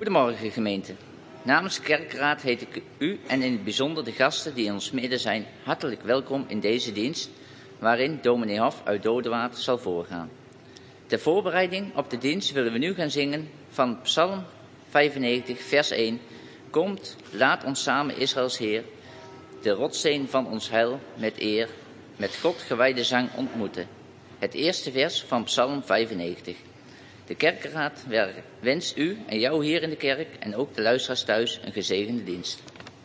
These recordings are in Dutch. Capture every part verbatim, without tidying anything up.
Goedemorgen gemeente. Namens de kerkraad heet ik u en in het bijzonder de gasten die in ons midden zijn hartelijk welkom in deze dienst waarin dominee Hof uit Dodewaard zal voorgaan. Ter voorbereiding op de dienst willen we nu gaan zingen van Psalm vijfennegentig vers één. Komt, laat ons samen Israëls Heer, de rotssteen van ons heil met eer, met God gewijde zang ontmoeten. Het eerste vers van Psalm vijfennegentig. De kerkraad wenst u en jou hier in de kerk en ook de luisteraars thuis een gezegende dienst.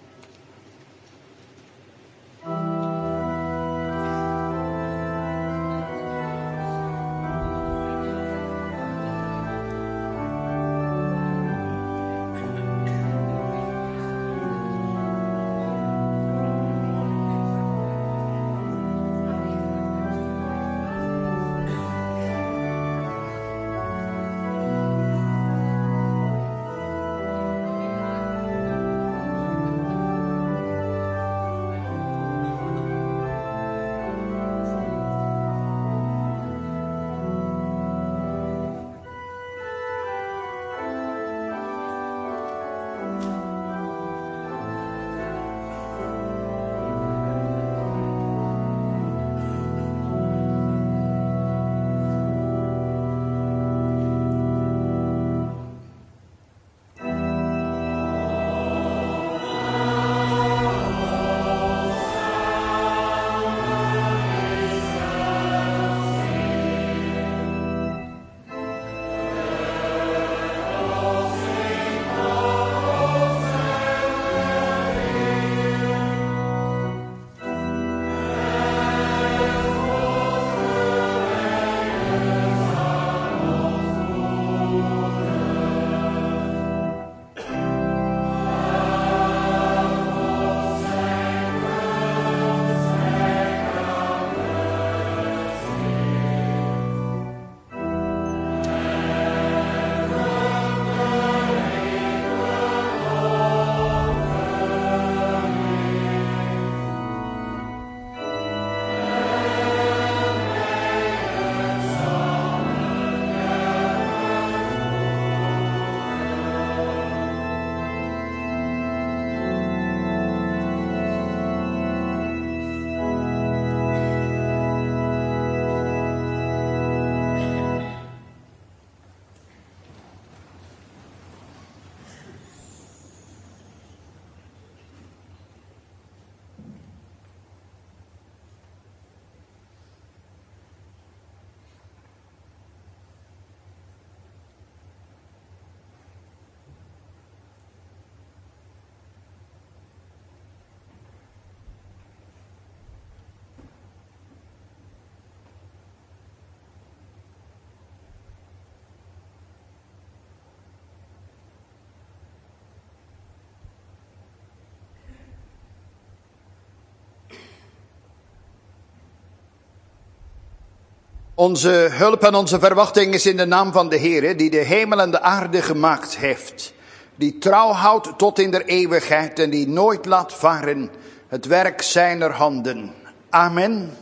Onze hulp en onze verwachting is in de naam van de Heere, die de hemel en de aarde gemaakt heeft. Die trouw houdt tot in der eeuwigheid en die nooit laat varen het werk zijner handen. Amen.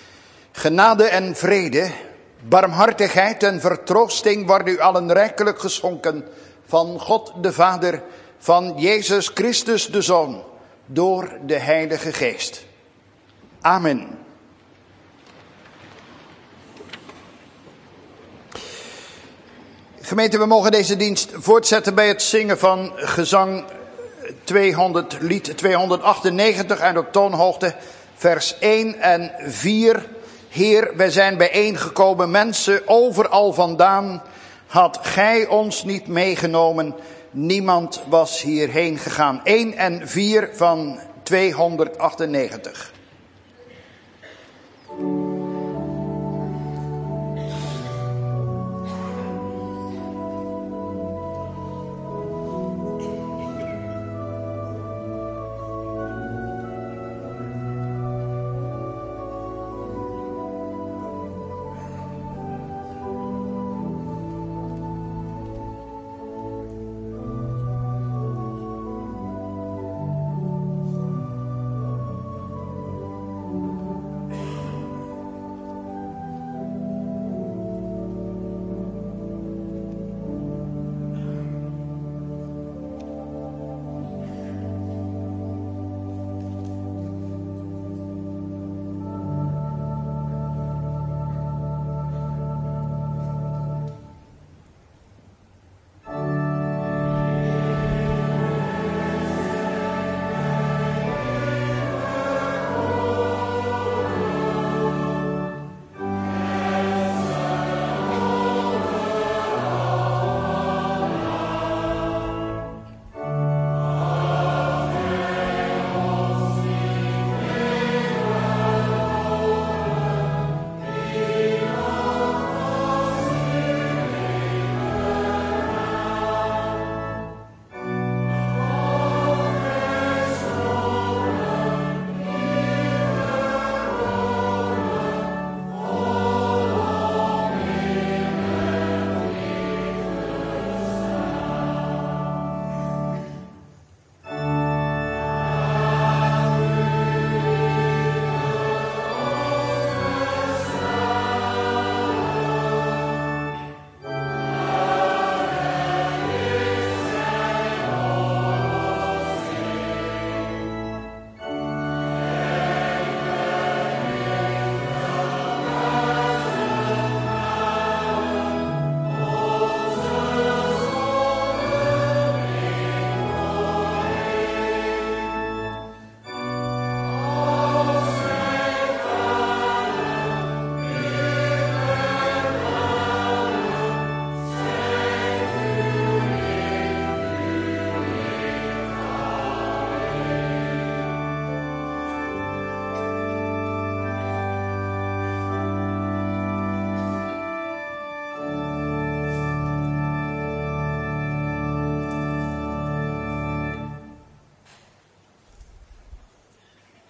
Genade en vrede, barmhartigheid en vertroosting worden u allen rijkelijk geschonken van God de Vader, van Jezus Christus de Zoon, door de Heilige Geest. Amen. Gemeente, we mogen deze dienst voortzetten bij het zingen van gezang tweehonderd, lied tweehonderdachtennegentig en op toonhoogte vers één en vier. Heer, wij zijn bijeengekomen, mensen overal vandaan. Had gij ons niet meegenomen, niemand was hierheen gegaan. één en vier van tweehonderdachtennegentig.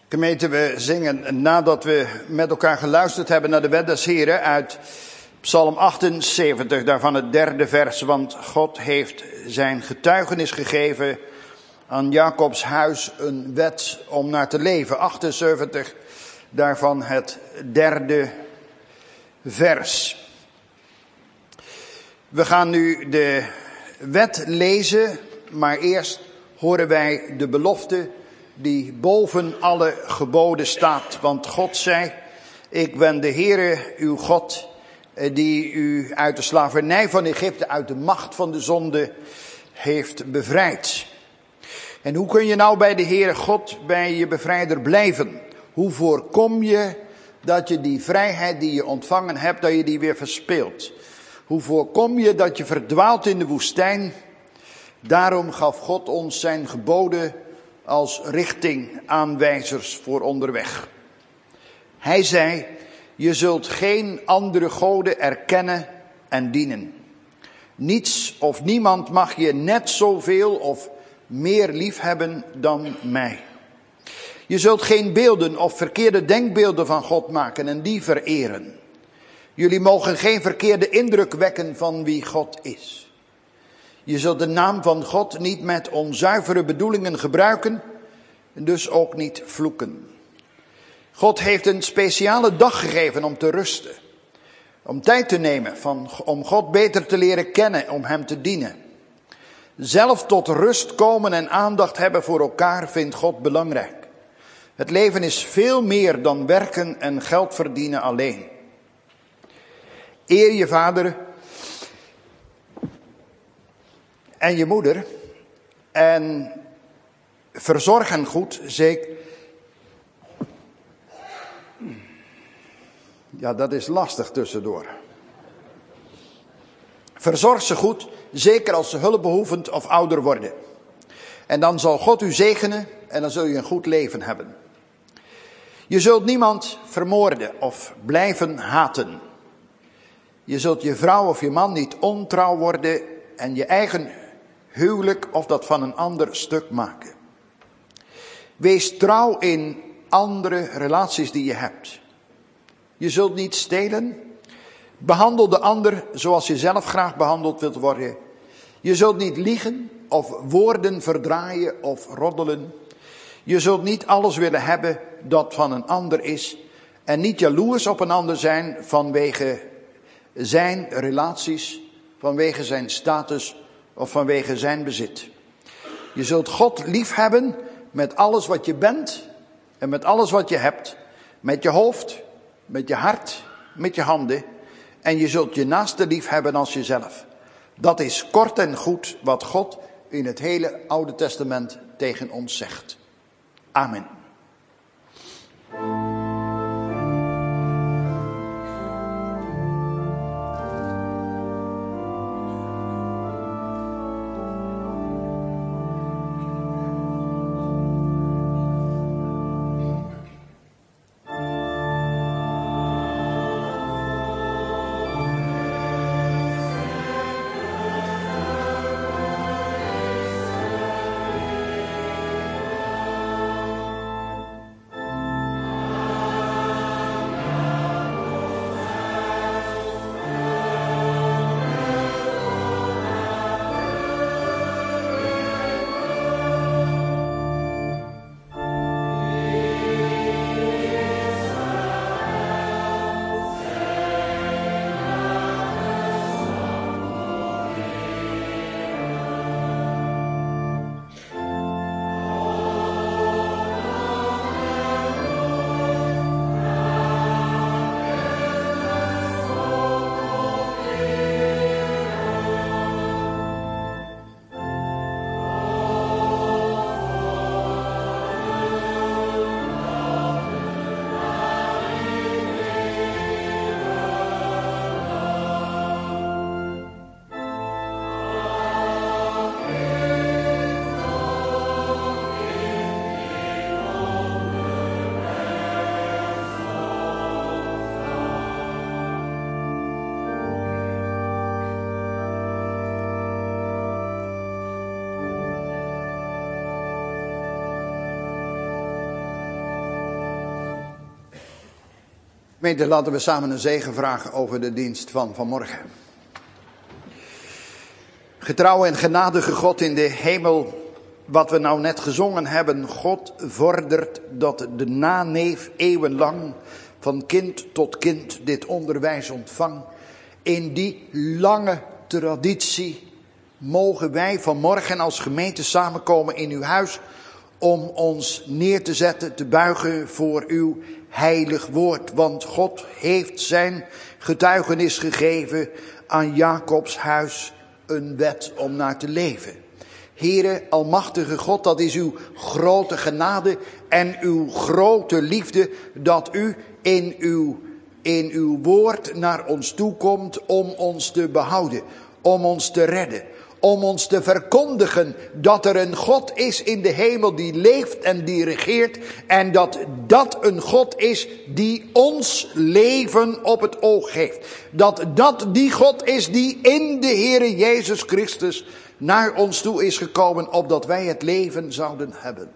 Gemeente, we zingen nadat we met elkaar geluisterd hebben naar de wet des Heren uit Psalm achtenzeventig, daarvan het derde vers. Want God heeft zijn getuigenis gegeven aan Jacobs huis, een wet om naar te leven. achtenzeventig, daarvan het derde vers. We gaan nu de wet lezen, maar eerst horen wij de belofte die boven alle geboden staat. Want God zei, ik ben de Heere uw God, die u uit de slavernij van Egypte, uit de macht van de zonde heeft bevrijd. En hoe kun je nou bij de Heere God, bij je bevrijder blijven? Hoe voorkom je dat je die vrijheid die je ontvangen hebt, dat je die weer verspeelt? Hoe voorkom je dat je verdwaalt in de woestijn? Daarom gaf God ons zijn geboden als richtingaanwijzers voor onderweg. Hij zei, je zult geen andere goden erkennen en dienen. Niets of niemand mag je net zoveel of meer lief hebben dan mij. Je zult geen beelden of verkeerde denkbeelden van God maken en die vereren. Jullie mogen geen verkeerde indruk wekken van wie God is. Je zult de naam van God niet met onzuivere bedoelingen gebruiken, dus ook niet vloeken. God heeft een speciale dag gegeven om te rusten. Om tijd te nemen van, om God beter te leren kennen, om hem te dienen. Zelf tot rust komen en aandacht hebben voor elkaar vindt God belangrijk. Het leven is veel meer dan werken en geld verdienen alleen. Eer je vader en je moeder en verzorg hen goed, zeker. Ja, dat is lastig tussendoor. Verzorg ze goed, zeker als ze hulpbehoevend of ouder worden. En dan zal God u zegenen en dan zul je een goed leven hebben. Je zult niemand vermoorden of blijven haten. Je zult je vrouw of je man niet ontrouw worden en je eigen huwelijk of dat van een ander stuk maken. Wees trouw in andere relaties die je hebt. Je zult niet stelen. Behandel de ander zoals je zelf graag behandeld wilt worden. Je zult niet liegen of woorden verdraaien of roddelen. Je zult niet alles willen hebben dat van een ander is. En niet jaloers op een ander zijn vanwege zijn relaties, vanwege zijn status of vanwege zijn bezit. Je zult God lief hebben met alles wat je bent en met alles wat je hebt. Met je hoofd, met je hart, met je handen. En je zult je naaste lief hebben als jezelf. Dat is kort en goed wat God in het hele Oude Testament tegen ons zegt. Amen. Gemeente, laten we samen een zegen vragen over de dienst van vanmorgen. Getrouwe en genadige God in de hemel, wat we nou net gezongen hebben. God vordert dat de naneef eeuwenlang van kind tot kind dit onderwijs ontvangt. In die lange traditie mogen wij vanmorgen als gemeente samenkomen in uw huis om ons neer te zetten, te buigen voor uw heilig woord. Want God heeft zijn getuigenis gegeven aan Jacobs huis, een wet om naar te leven. Heere, almachtige God, dat is uw grote genade en uw grote liefde dat u in uw, in uw woord naar ons toe komt om ons te behouden, om ons te redden. Om ons te verkondigen dat er een God is in de hemel die leeft en die regeert. En dat dat een God is die ons leven op het oog heeft. Dat dat die God is die in de Heere Jezus Christus naar ons toe is gekomen, opdat wij het leven zouden hebben.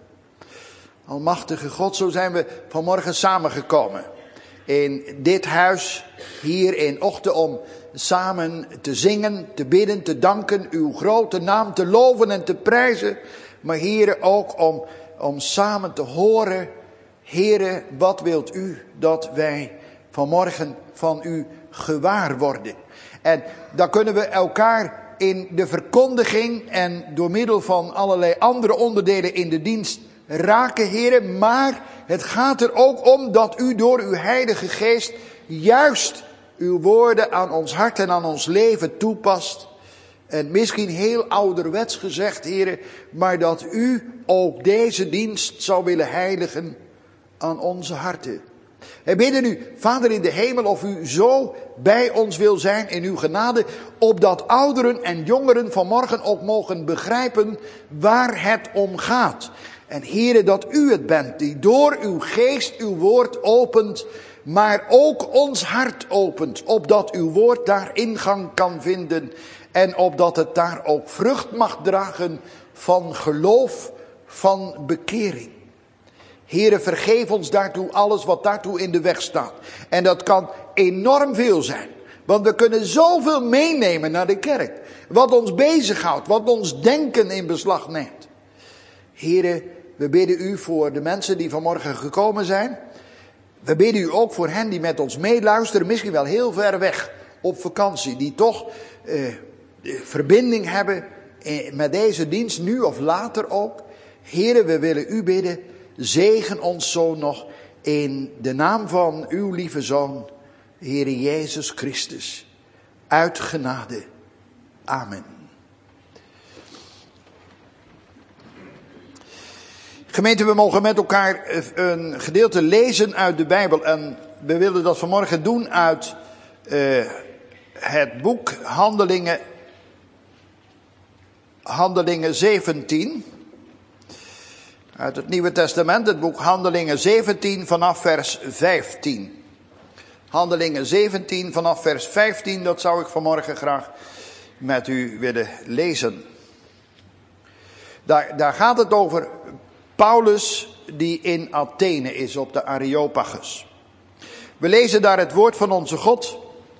Almachtige God, zo zijn we vanmorgen samengekomen. In dit huis, hier in Ochten, om samen te zingen, te bidden, te danken, uw grote naam te loven en te prijzen. Maar Heere, ook om, om samen te horen, Heere, wat wilt u dat wij vanmorgen van u gewaar worden? En dan kunnen we elkaar in de verkondiging en door middel van allerlei andere onderdelen in de dienst raken, Heere. Maar het gaat er ook om dat u door uw Heilige Geest juist uw woorden aan ons hart en aan ons leven toepast. En misschien heel ouderwets gezegd, Heere, maar dat u ook deze dienst zou willen heiligen aan onze harten. Wij bidden u, Vader in de hemel, of u zo bij ons wil zijn in uw genade, opdat ouderen en jongeren vanmorgen ook mogen begrijpen waar het om gaat. En Heere, dat u het bent die door uw geest uw woord opent, maar ook ons hart opent, opdat uw woord daar ingang kan vinden en opdat het daar ook vrucht mag dragen van geloof, van bekering. Heere, vergeef ons daartoe alles wat daartoe in de weg staat. En dat kan enorm veel zijn, want we kunnen zoveel meenemen naar de kerk, wat ons bezighoudt, wat ons denken in beslag neemt. Heere, we bidden u voor de mensen die vanmorgen gekomen zijn. We bidden u ook voor hen die met ons meeluisteren, misschien wel heel ver weg op vakantie, die toch eh, verbinding hebben eh, met deze dienst, nu of later ook. Heere, we willen u bidden, zegen ons zo nog in de naam van uw lieve Zoon, Heere Jezus Christus, uit genade. Amen. Gemeente, we mogen met elkaar een gedeelte lezen uit de Bijbel. En we willen dat vanmorgen doen uit uh, het boek Handelingen, Handelingen zeventien. Uit het Nieuwe Testament, het boek Handelingen zeventien vanaf vers vijftien. Handelingen zeventien vanaf vers vijftien, dat zou ik vanmorgen graag met u willen lezen. Daar, daar gaat het over Paulus die in Athene is op de Areopagus. We lezen daar het woord van onze God.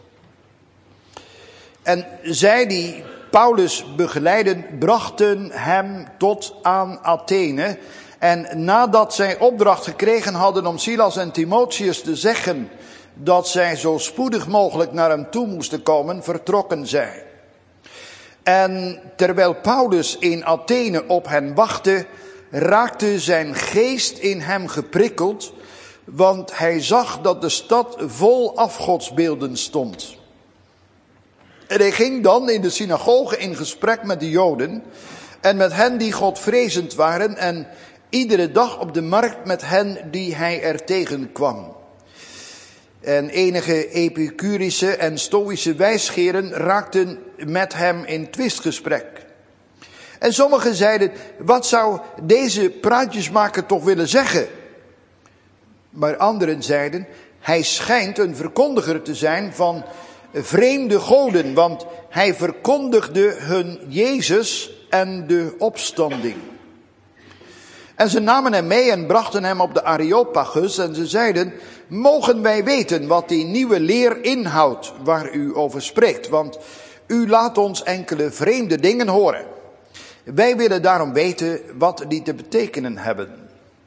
En zij die Paulus begeleiden, brachten hem tot aan Athene. En nadat zij opdracht gekregen hadden om Silas en Timotheus te zeggen dat zij zo spoedig mogelijk naar hem toe moesten komen, vertrokken zij. En terwijl Paulus in Athene op hen wachtte, raakte zijn geest in hem geprikkeld, want hij zag dat de stad vol afgodsbeelden stond. En hij ging dan in de synagoge in gesprek met de Joden en met hen die Godvrezend waren en iedere dag op de markt met hen die hij er tegenkwam. En enige Epicurische en Stoïsche wijsgeren raakten met hem in twistgesprek. En sommigen zeiden, wat zou deze praatjesmaker toch willen zeggen? Maar anderen zeiden, hij schijnt een verkondiger te zijn van vreemde goden, want hij verkondigde hun Jezus en de opstanding. En ze namen hem mee en brachten hem op de Areopagus en ze zeiden, mogen wij weten wat die nieuwe leer inhoudt waar u over spreekt, want u laat ons enkele vreemde dingen horen. Wij willen daarom weten wat die te betekenen hebben.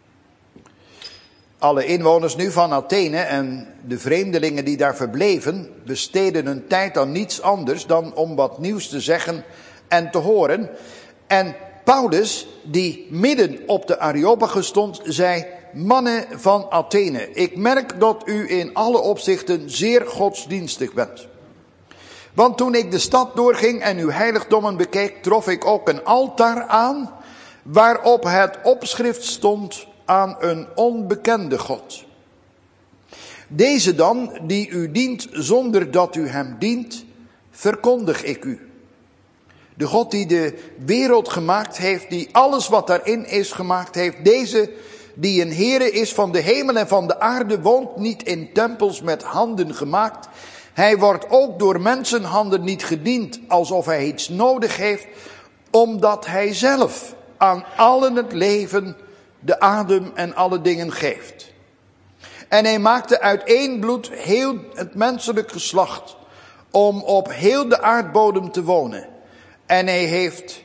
Alle inwoners nu van Athene en de vreemdelingen die daar verbleven, besteden hun tijd aan niets anders dan om wat nieuws te zeggen en te horen. En Paulus, die midden op de Areopagus stond, zei, mannen van Athene, ik merk dat u in alle opzichten zeer godsdienstig bent. Want toen ik de stad doorging en uw heiligdommen bekeek, trof ik ook een altaar aan, waarop het opschrift stond aan een onbekende God. Deze dan, die u dient zonder dat u hem dient, verkondig ik u. De God die de wereld gemaakt heeft, die alles wat daarin is gemaakt heeft, deze die een Heere is van de hemel en van de aarde, woont niet in tempels met handen gemaakt. Hij wordt ook door mensenhanden niet gediend, alsof hij iets nodig heeft, omdat hij zelf aan allen het leven, de adem en alle dingen geeft. En hij maakte uit één bloed heel het menselijk geslacht, om op heel de aardbodem te wonen. En hij heeft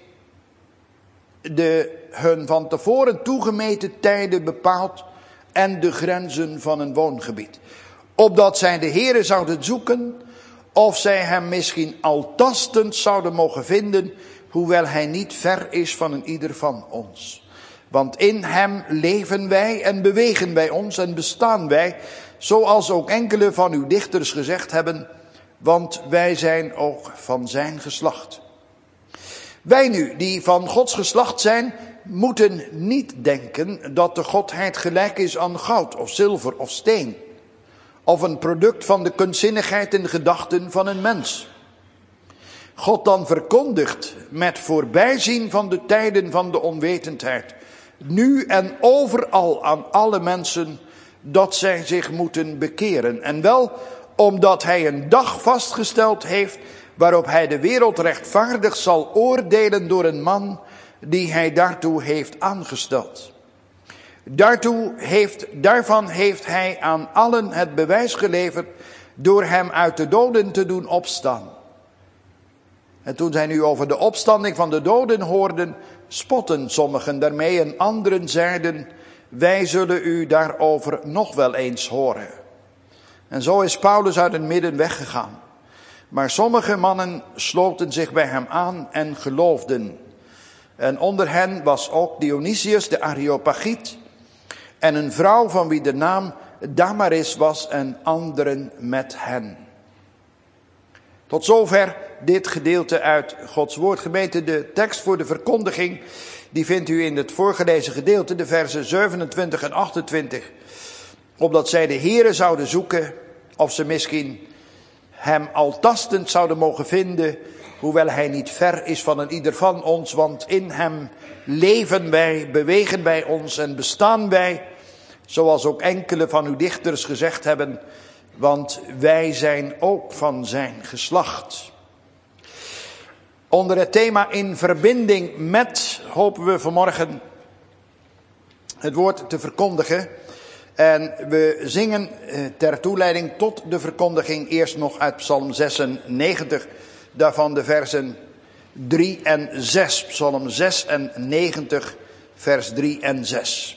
de hun van tevoren toegemeten tijden bepaald en de grenzen van een woongebied. Opdat zij de Heere zouden zoeken, of zij hem misschien al tastend zouden mogen vinden, hoewel hij niet ver is van een ieder van ons. Want in hem leven wij en bewegen wij ons en bestaan wij, zoals ook enkele van uw dichters gezegd hebben, want wij zijn ook van zijn geslacht. Wij nu, die van Gods geslacht zijn, moeten niet denken dat de godheid gelijk is aan goud of zilver of steen, of een product van de kunstzinnigheid en gedachten van een mens. God dan verkondigt met voorbijzien van de tijden van de onwetendheid, nu en overal aan alle mensen, dat zij zich moeten bekeren. En wel omdat hij een dag vastgesteld heeft, waarop hij de wereld rechtvaardig zal oordelen door een man die hij daartoe heeft aangesteld. Daartoe heeft, daarvan heeft hij aan allen het bewijs geleverd door hem uit de doden te doen opstaan. En toen zij nu over de opstanding van de doden hoorden, spotten sommigen daarmee en anderen zeiden, wij zullen u daarover nog wel eens horen. En zo is Paulus uit het midden weggegaan. Maar sommige mannen sloten zich bij hem aan en geloofden. En onder hen was ook Dionysius de Areopagiet en een vrouw van wie de naam Damaris was en anderen met hen. Tot zover dit gedeelte uit Gods woord. Gemeente, de tekst voor de verkondiging, die vindt u in het voorgelezen gedeelte, de versen zevenentwintig en achtentwintig. Opdat zij de Heere zouden zoeken, of ze misschien hem al tastend zouden mogen vinden, hoewel hij niet ver is van een ieder van ons, want in hem leven wij, bewegen wij ons en bestaan wij, zoals ook enkele van uw dichters gezegd hebben, want wij zijn ook van zijn geslacht. Onder het thema in verbinding met hopen we vanmorgen het woord te verkondigen. En we zingen ter toeleiding tot de verkondiging eerst nog uit Psalm zesennegentig, daarvan de versen drie en zes. Psalm zesennegentig, vers drie en zes.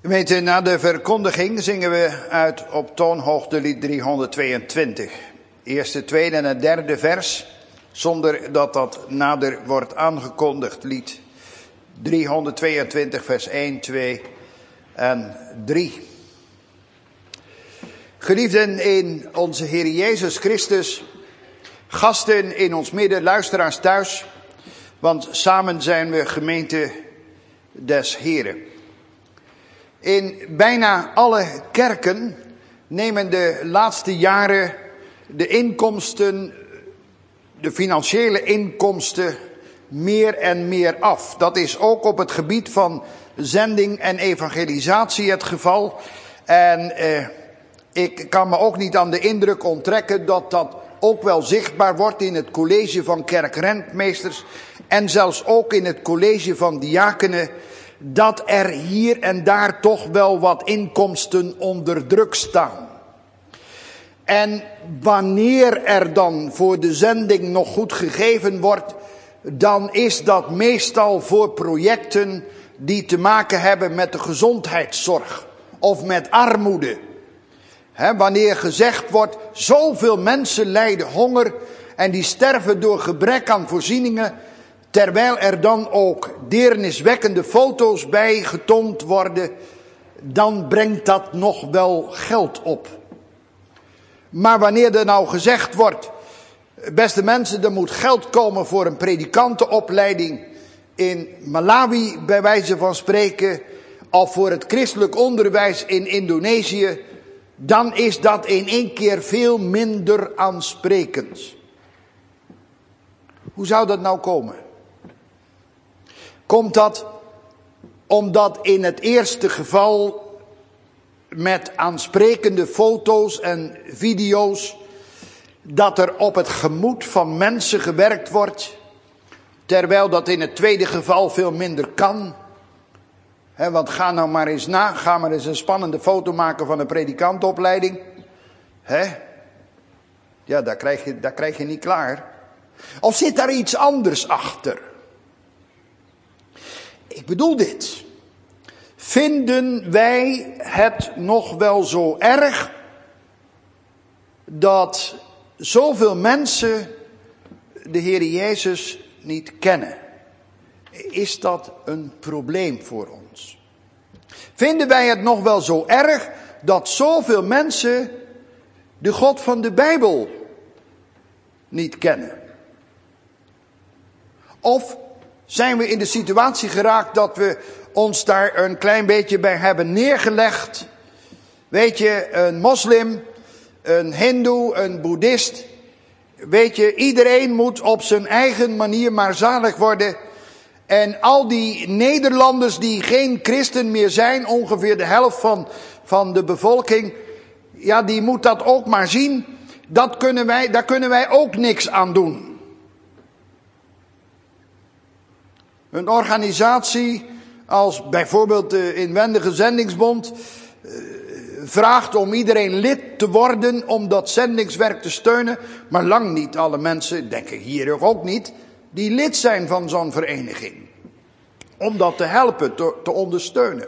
Gemeente, na de verkondiging zingen we uit op toonhoogte lied driehonderdtweeëntwintig. Eerste, tweede en derde vers, zonder dat dat nader wordt aangekondigd. Lied driehonderdtweeëntwintig, vers één, twee en drie. Geliefden in onze Heer Jezus Christus, gasten in ons midden, luisteraars thuis, want samen zijn we gemeente des Heren. In bijna alle kerken nemen de laatste jaren de inkomsten, de financiële inkomsten, meer en meer af. Dat is ook op het gebied van zending en evangelisatie het geval. En eh, ik kan me ook niet aan de indruk onttrekken dat dat ook wel zichtbaar wordt in het college van kerkrentmeesters en zelfs ook in het college van diakenen, dat er hier en daar toch wel wat inkomsten onder druk staan. En wanneer er dan voor de zending nog goed gegeven wordt, dan is dat meestal voor projecten die te maken hebben met de gezondheidszorg of met armoede. He, wanneer gezegd wordt, zoveel mensen lijden honger en die sterven door gebrek aan voorzieningen, terwijl er dan ook deerniswekkende foto's bij getoond worden, dan brengt dat nog wel geld op. Maar wanneer er nou gezegd wordt, beste mensen, er moet geld komen voor een predikantenopleiding in Malawi, bij wijze van spreken, of voor het christelijk onderwijs in Indonesië, dan is dat in één keer veel minder aansprekend. Hoe zou dat nou komen? Komt dat omdat in het eerste geval met aansprekende foto's en video's dat er op het gemoed van mensen gewerkt wordt, terwijl dat in het tweede geval veel minder kan? He, want ga nou maar eens na, ga maar eens een spannende foto maken van een predikantenopleiding. He? Ja, daar krijg je, daar krijg je niet klaar. Of zit daar iets anders achter? Ik bedoel dit. Vinden wij het nog wel zo erg dat zoveel mensen de Heer Jezus niet kennen? Is dat een probleem voor ons? Vinden wij het nog wel zo erg dat zoveel mensen de God van de Bijbel niet kennen? Of zijn we in de situatie geraakt dat we ons daar een klein beetje bij hebben neergelegd? Weet je, een moslim, een hindoe, een boeddhist. Weet je, iedereen moet op zijn eigen manier maar zalig worden. En al die Nederlanders die geen christen meer zijn, ongeveer de helft van, van de bevolking, ja, die moet dat ook maar zien. Dat kunnen wij, daar kunnen wij ook niks aan doen. Een organisatie als bijvoorbeeld de Inwendige Zendingsbond uh, vraagt om iedereen lid te worden om dat zendingswerk te steunen. Maar lang niet alle mensen, denk ik hier ook niet, die lid zijn van zo'n vereniging. Om dat te helpen, te, te ondersteunen.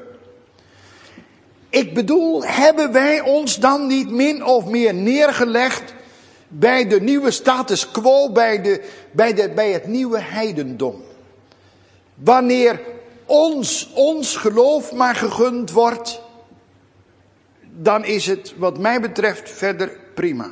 Ik bedoel, hebben wij ons dan niet min of meer neergelegd bij de nieuwe status quo, bij, de, bij, de, bij het nieuwe heidendom? Wanneer ons, ons geloof maar gegund wordt, dan is het wat mij betreft verder prima.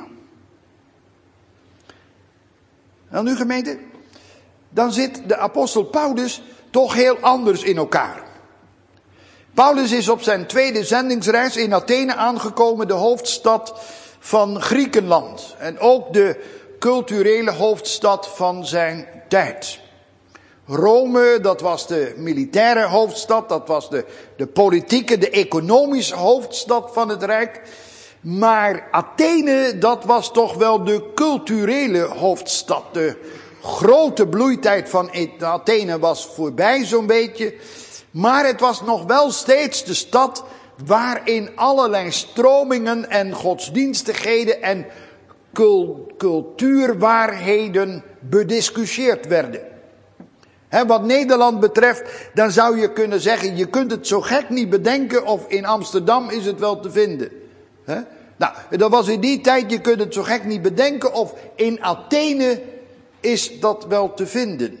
En nu gemeente, dan zit de apostel Paulus toch heel anders in elkaar. Paulus is op zijn tweede zendingsreis in Athene aangekomen, de hoofdstad van Griekenland. En ook de culturele hoofdstad van zijn tijd. Rome, dat was de militaire hoofdstad, dat was de, de politieke, de economische hoofdstad van het Rijk. Maar Athene, dat was toch wel de culturele hoofdstad. De grote bloeitijd van Athene was voorbij zo'n beetje. Maar het was nog wel steeds de stad waarin allerlei stromingen en godsdienstigheden en cultuurwaarheden bediscussieerd werden. He, wat Nederland betreft, dan zou je kunnen zeggen, je kunt het zo gek niet bedenken of in Amsterdam is het wel te vinden. He? Nou, dat was in die tijd, je kunt het zo gek niet bedenken of in Athene is dat wel te vinden.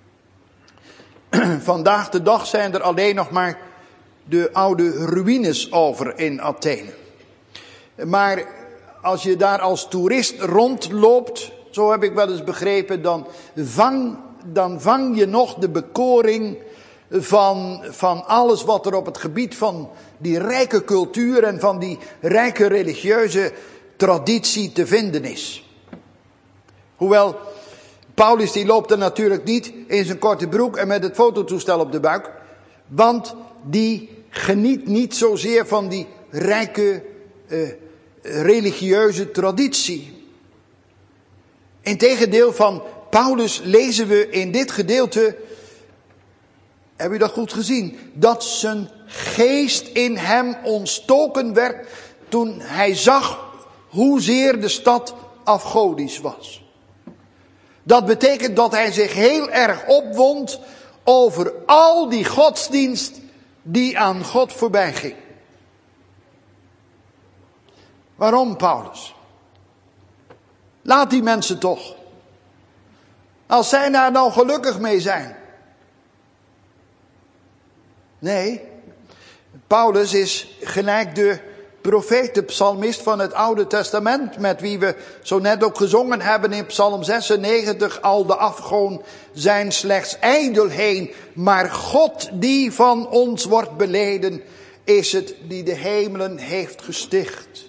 Vandaag de dag zijn er alleen nog maar de oude ruïnes over in Athene. Maar als je daar als toerist rondloopt, zo heb ik wel eens begrepen, dan vang, dan vang je nog de bekoring van, van alles wat er op het gebied van die rijke cultuur en van die rijke religieuze traditie te vinden is. Hoewel, Paulus die loopt er natuurlijk niet in zijn korte broek en met het fototoestel op de buik. Want die geniet niet zozeer van die rijke uh, religieuze traditie. Integendeel van Paulus lezen we in dit gedeelte, heb je dat goed gezien, dat zijn geest in hem ontstoken werd toen hij zag hoezeer de stad afgodisch was. Dat betekent dat hij zich heel erg opwond over al die godsdienst die aan God voorbij ging. Waarom, Paulus? Laat die mensen toch. Als zij daar nou gelukkig mee zijn. Nee, Paulus is gelijk de profeet, de psalmist van het Oude Testament, met wie we zo net ook gezongen hebben in Psalm zesennegentig, al de afgoden zijn slechts ijdelheen, maar God die van ons wordt beleden, is het die de hemelen heeft gesticht.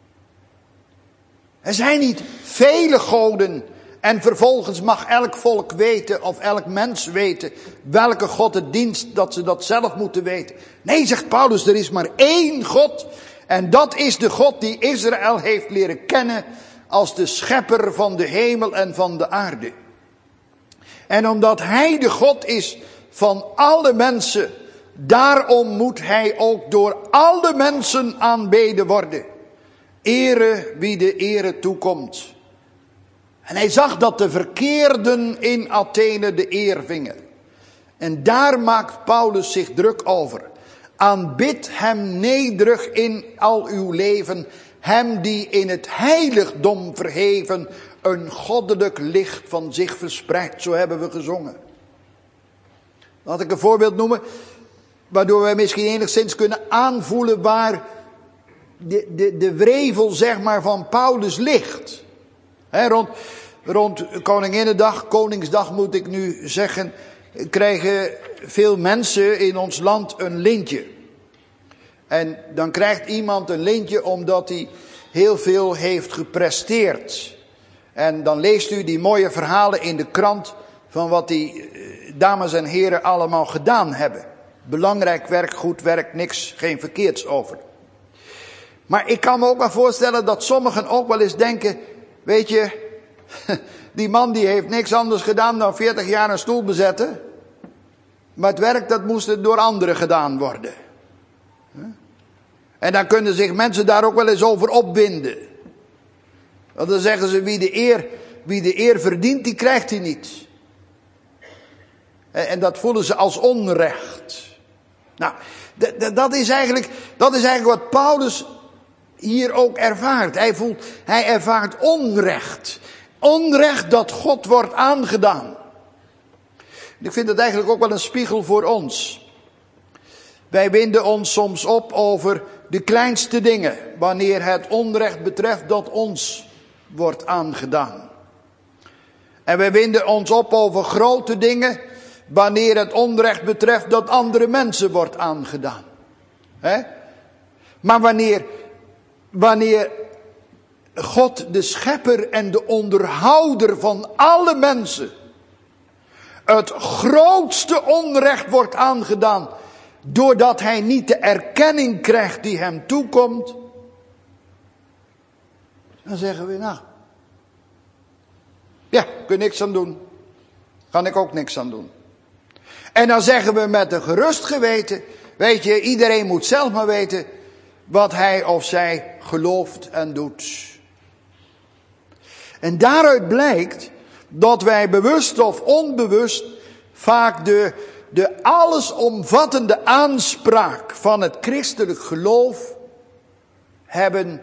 Er zijn niet vele goden en vervolgens mag elk volk weten of elk mens weten welke God het dient, dat ze dat zelf moeten weten. Nee, zegt Paulus, er is maar één God en dat is de God die Israël heeft leren kennen als de schepper van de hemel en van de aarde. En omdat hij de God is van alle mensen, daarom moet hij ook door alle mensen aanbeden worden. Ere wie de ere toekomt. En hij zag dat de verkeerden in Athene de eer vingen. En daar maakt Paulus zich druk over. Aanbid hem nederig in al uw leven. Hem die in het heiligdom verheven een goddelijk licht van zich verspreidt. Zo hebben we gezongen. Laat ik een voorbeeld noemen. Waardoor wij misschien enigszins kunnen aanvoelen waar de, de, de wrevel zeg maar van Paulus ligt. He, rond, rond Koninginnedag, Koningsdag moet ik nu zeggen, krijgen veel mensen in ons land een lintje. En dan krijgt iemand een lintje omdat hij heel veel heeft gepresteerd. En dan leest u die mooie verhalen in de krant van wat die dames en heren allemaal gedaan hebben. Belangrijk werk, goed werk, niks, geen verkeerds over. Maar ik kan me ook wel voorstellen dat sommigen ook wel eens denken, weet je, die man die heeft niks anders gedaan dan veertig jaar een stoel bezetten. Maar het werk dat moest door anderen gedaan worden. En dan kunnen zich mensen daar ook wel eens over opwinden. Want dan zeggen ze, wie de eer, wie de eer verdient, die krijgt hij niet. En dat voelen ze als onrecht. Nou, dat is eigenlijk, dat is eigenlijk wat Paulus hier ook ervaart. Hij voelt, hij ervaart onrecht. Onrecht dat God wordt aangedaan. Ik vind het eigenlijk ook wel een spiegel voor ons. Wij winden ons soms op over de kleinste dingen, wanneer het onrecht betreft dat ons wordt aangedaan. En wij winden ons op over grote dingen, wanneer het onrecht betreft dat andere mensen wordt aangedaan. He? Maar wanneer, wanneer God de schepper en de onderhouder van alle mensen het grootste onrecht wordt aangedaan, doordat hij niet de erkenning krijgt die hem toekomt, dan zeggen we, nou, ja, kun je niks aan doen. Kan ik ook niks aan doen. En dan zeggen we met een gerust geweten, weet je, iedereen moet zelf maar weten wat hij of zij gelooft en doet. En daaruit blijkt dat wij bewust of onbewust vaak de, de allesomvattende aanspraak van het christelijk geloof hebben,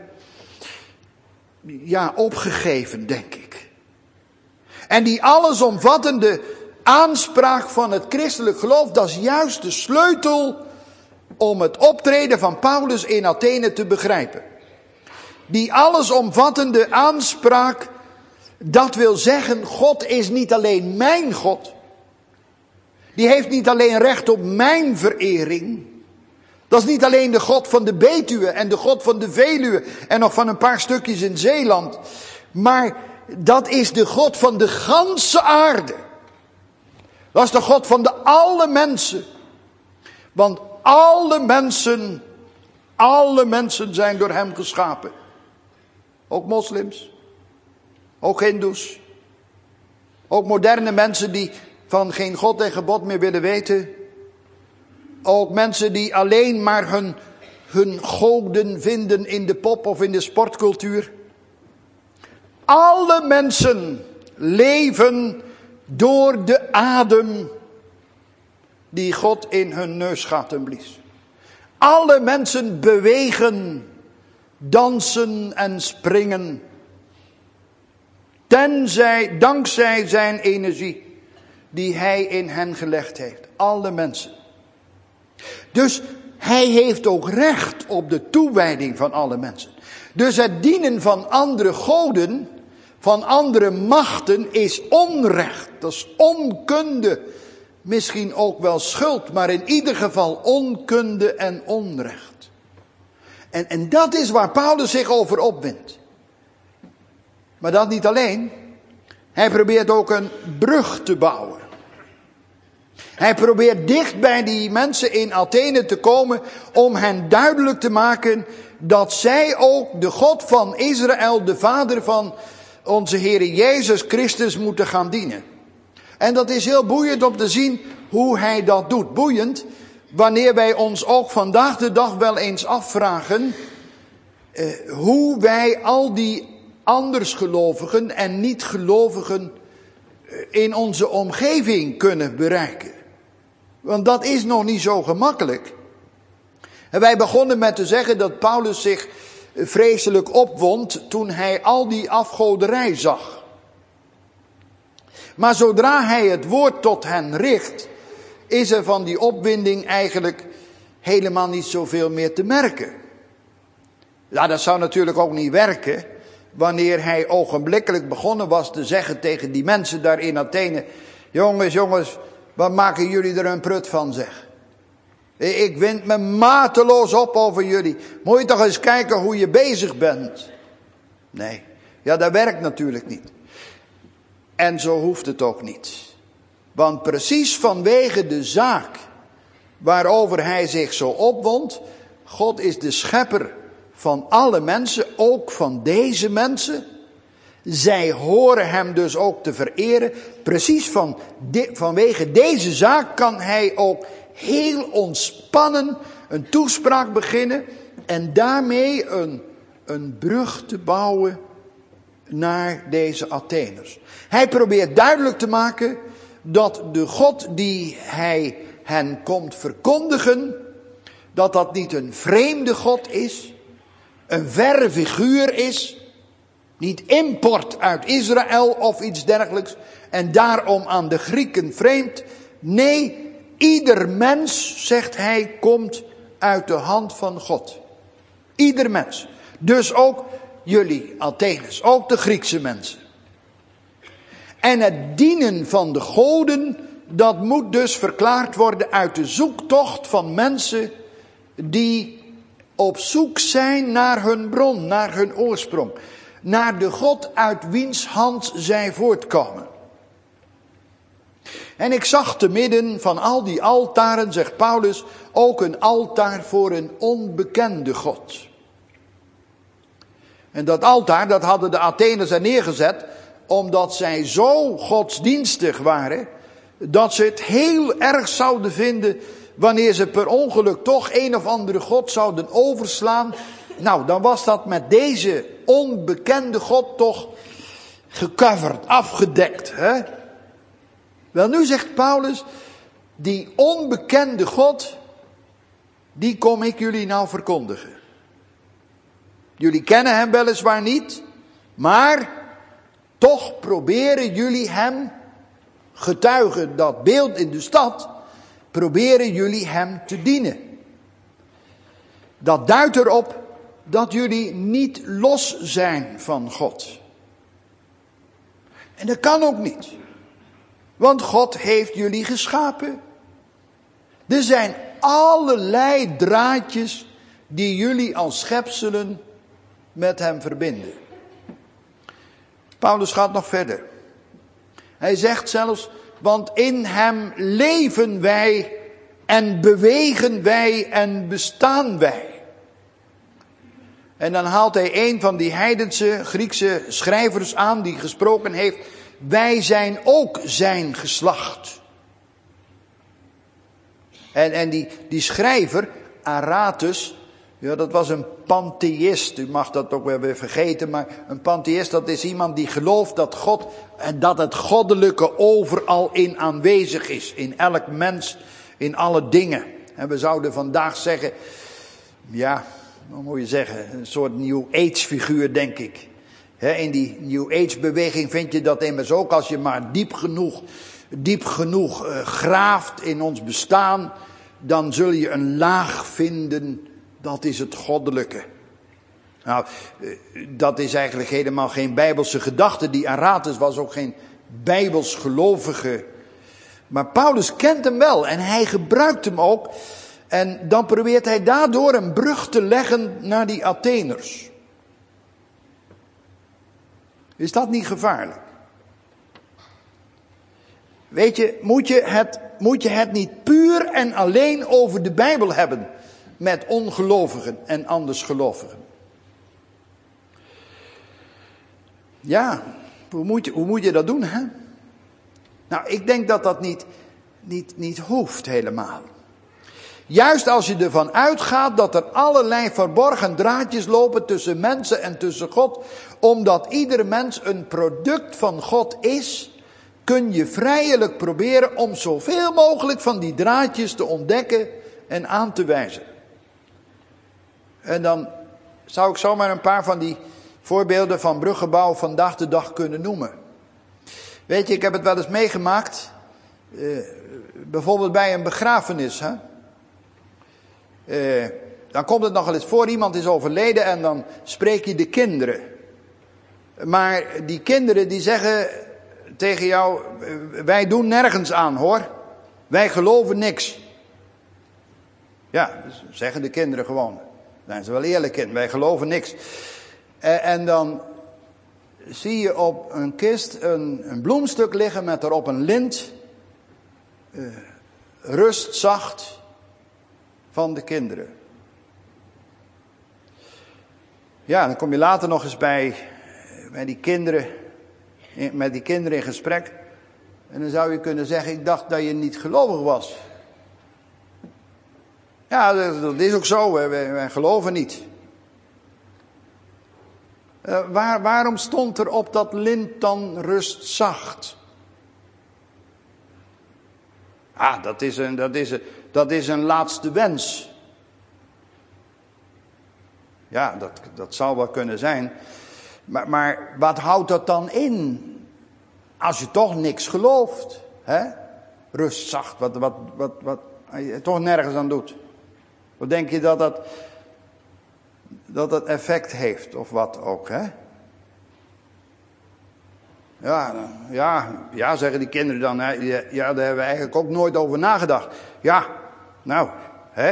ja, opgegeven, denk ik. En die allesomvattende aanspraak van het christelijk geloof, dat is juist de sleutel om het optreden van Paulus in Athene te begrijpen. Die allesomvattende aanspraak, dat wil zeggen, God is niet alleen mijn God. Die heeft niet alleen recht op mijn verering. Dat is niet alleen de God van de Betuwe en de God van de Veluwe en nog van een paar stukjes in Zeeland. Maar dat is de God van de ganse aarde. Dat is de God van de alle mensen. Want alle mensen, alle mensen zijn door hem geschapen. Ook moslims. Ook hindoes. Ook moderne mensen die van geen God en gebod meer willen weten. Ook mensen die alleen maar hun, hun goden vinden in de pop of in de sportcultuur. Alle mensen leven door de adem die God in hun neusgaten blies. Alle mensen bewegen, dansen en springen. Tenzij, dankzij zijn energie die hij in hen gelegd heeft. Alle mensen. Dus hij heeft ook recht op de toewijding van alle mensen. Dus het dienen van andere goden, van andere machten, is onrecht. Dat is onkunde. Misschien ook wel schuld, maar in ieder geval onkunde en onrecht. En, en dat is waar Paulus zich over opwindt. Maar dat niet alleen. Hij probeert ook een brug te bouwen. Hij probeert dicht bij die mensen in Athene te komen om hen duidelijk te maken dat zij ook de God van Israël, de Vader van onze Heer Jezus Christus, moeten gaan dienen. En dat is heel boeiend om te zien hoe hij dat doet. Boeiend, wanneer wij ons ook vandaag de dag wel eens afvragen eh, hoe wij al die andersgelovigen en niet-gelovigen in onze omgeving kunnen bereiken. Want dat is nog niet zo gemakkelijk. En wij begonnen met te zeggen dat Paulus zich vreselijk opwond toen hij al die afgoderij zag. Maar zodra hij het woord tot hen richt, is er van die opwinding eigenlijk helemaal niet zoveel meer te merken. Ja, dat zou natuurlijk ook niet werken wanneer hij ogenblikkelijk begonnen was te zeggen tegen die mensen daar in Athene: jongens, jongens, wat maken jullie er een prut van, zeg. Ik wind me mateloos op over jullie. Moet je toch eens kijken hoe je bezig bent. Nee, ja, dat werkt natuurlijk niet. En zo hoeft het ook niet. Want precies vanwege de zaak waarover hij zich zo opwond, God is de schepper van alle mensen, ook van deze mensen. Zij horen hem dus ook te vereren. Precies van de, vanwege deze zaak kan hij ook heel ontspannen een toespraak beginnen en daarmee een, een brug te bouwen naar deze Atheners. Hij probeert duidelijk te maken dat de God die hij hen komt verkondigen, dat dat niet een vreemde God is, een verre figuur is, niet import uit Israël of iets dergelijks en daarom aan de Grieken vreemd. Nee, ieder mens, zegt hij, komt uit de hand van God. Ieder mens. Dus ook jullie, Atheners, ook de Griekse mensen. En het dienen van de goden, dat moet dus verklaard worden uit de zoektocht van mensen die op zoek zijn naar hun bron, naar hun oorsprong. Naar de God uit wiens hand zij voortkomen. En ik zag te midden van al die altaren, zegt Paulus, ook een altaar voor een onbekende God. En dat altaar, dat hadden de Atheners er neergezet, omdat zij zo godsdienstig waren, dat ze het heel erg zouden vinden wanneer ze per ongeluk toch een of andere God zouden overslaan. Nou, dan was dat met deze onbekende God toch gecoverd, afgedekt. Hè? Wel, nu zegt Paulus, die onbekende God, die kom ik jullie nou verkondigen. Jullie kennen hem weliswaar niet, maar toch proberen jullie hem, getuigen dat beeld in de stad, proberen jullie hem te dienen. Dat duidt erop dat jullie niet los zijn van God. En dat kan ook niet. Want God heeft jullie geschapen. Er zijn allerlei draadjes die jullie als schepselen met hem verbinden. Paulus gaat nog verder. Hij zegt zelfs, want in hem leven wij en bewegen wij en bestaan wij. En dan haalt hij een van die heidense Griekse schrijvers aan die gesproken heeft. Wij zijn ook zijn geslacht. En, en die, die schrijver, Aratus, ja, dat was een pantheïst. U mag dat ook wel weer vergeten, maar een pantheïst, dat is iemand die gelooft dat God en dat het goddelijke overal in aanwezig is. In elk mens, in alle dingen. En we zouden vandaag zeggen, ja, wat moet je zeggen, een soort New Age figuur, denk ik. In die New Age beweging vind je dat immers ook, als je maar diep genoeg, diep genoeg uh, graaft in ons bestaan, dan zul je een laag vinden, dat is het goddelijke. Nou, uh, dat is eigenlijk helemaal geen bijbelse gedachte. Die Aratus was ook geen bijbels gelovige. Maar Paulus kent hem wel en hij gebruikt hem ook. En dan probeert hij daardoor een brug te leggen naar die Atheners. Is dat niet gevaarlijk? Weet je, moet je het, moet je het niet puur en alleen over de Bijbel hebben met ongelovigen en andersgelovigen? Ja, hoe moet je, hoe moet je dat doen, hè? Nou, ik denk dat dat niet, niet, niet hoeft helemaal. Juist als je ervan uitgaat dat er allerlei verborgen draadjes lopen tussen mensen en tussen God, omdat ieder mens een product van God is, kun je vrijelijk proberen om zoveel mogelijk van die draadjes te ontdekken en aan te wijzen. En dan zou ik zomaar een paar van die voorbeelden van bruggebouw vandaag de dag kunnen noemen. Weet je, ik heb het wel eens meegemaakt, eh, bijvoorbeeld bij een begrafenis, hè. Uh, dan komt het nog wel eens voor, iemand is overleden en dan spreek je de kinderen. Maar die kinderen die zeggen tegen jou, wij doen nergens aan hoor. Wij geloven niks. Ja, zeggen de kinderen gewoon. Dan zijn ze wel eerlijk in, wij geloven niks. Uh, en dan zie je op een kist een, een bloemstuk liggen met erop een lint. Uh, rust zacht. Van de kinderen. Ja, dan kom je later nog eens bij, bij die kinderen, met die kinderen in gesprek. En dan zou je kunnen zeggen, ik dacht dat je niet gelovig was. Ja, dat, dat is ook zo, wij, wij geloven niet. Uh, waar, waarom stond er op dat lint dan rust zacht? Ah, dat is een, dat is een, dat is een laatste wens. Ja, dat, dat zou wel kunnen zijn. Maar, maar wat houdt dat dan in? Als je toch niks gelooft. Hè? Rust zacht, wat, wat, wat, wat je toch nergens aan doet. Wat denk je dat dat, dat dat effect heeft of wat ook, hè? Ja, ja, ja, zeggen die kinderen dan. Hè? Ja, daar hebben we eigenlijk ook nooit over nagedacht. Ja, nou, hè.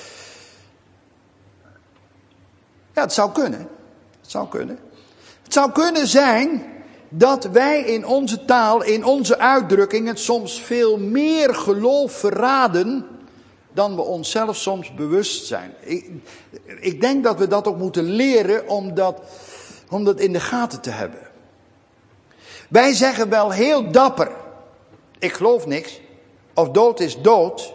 Ja, het zou kunnen. Het zou kunnen. Het zou kunnen zijn dat wij in onze taal, in onze uitdrukkingen soms veel meer geloof verraden dan we onszelf soms bewust zijn. Ik, ik denk dat we dat ook moeten leren om dat, om dat in de gaten te hebben. Wij zeggen wel heel dapper, ik geloof niks, of dood is dood.